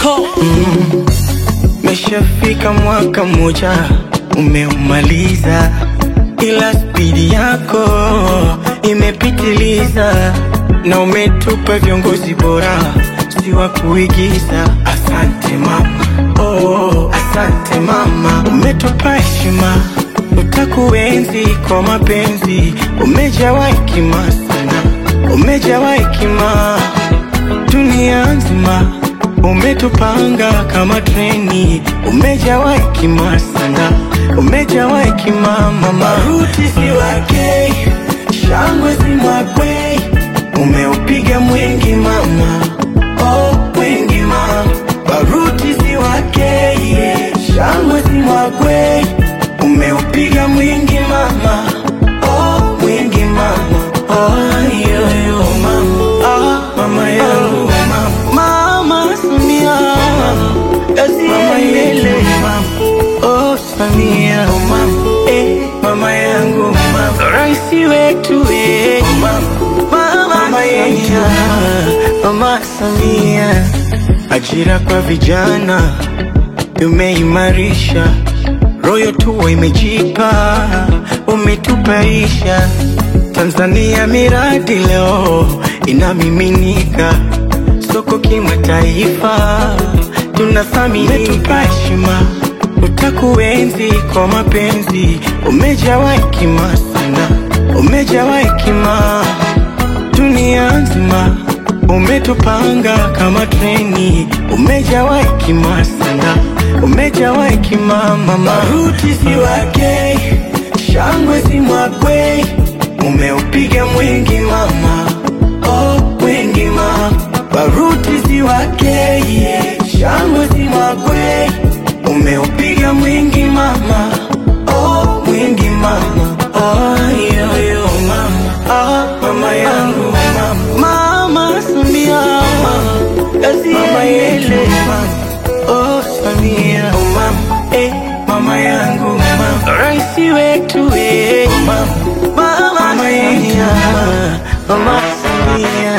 Meshafika mwaka mmoja umeumaliza, ila spidi yako imepitiliza, na umetupa viongozi bora, si wa kuigiza. Asante mama, oh, asante mama. Umetupa heshima, utakuenzi kwa mapenzi. Umejawa hekima sana, umejawa hekima dunia nzima. Umetupanga kama treni, umejawa hekima sana, umejawa hekima mama. Baruti si wake, shangwe si mwakwe, umeupiga mwingi mama, oh mwingi mama. Baruti si wake, shangwe si mwakwe, umeupiga mwingi mama, oh mwingi mama, oh yo yo mama, ah mama yangu mama. Mama Samia, mama yele mama, oh Samia mama, mama yangu mama, raisi wetu mama yetu, mama Samia. Ajira kwa vijana umeimarisha, royo tuwa imejipa, umetupaisha. Tanzania miradi leo inamiminika, soko kimataifa tunathamini. Umetupa heshima, utakuenzi kwa mapenzi. Umejawa hekima sana, umejawa hekima dunia nzima. Umetupanga kama treni, umejawa hekima sana, umejawa hekima mama. Baruti si wake, shangwe si mwakwe, umeupiga mwingi mama, oh mwingi mama. Baruti si wake, shangwe si mwakwe, umeupiga mwingi mama, oh mwingi mama, oh yo yo mama, ah mama yangu mama. Mama Samia, mama yele mama, oh Samia mama, mama yangu mama, raisi wetu mama, mama yetu mama Samia.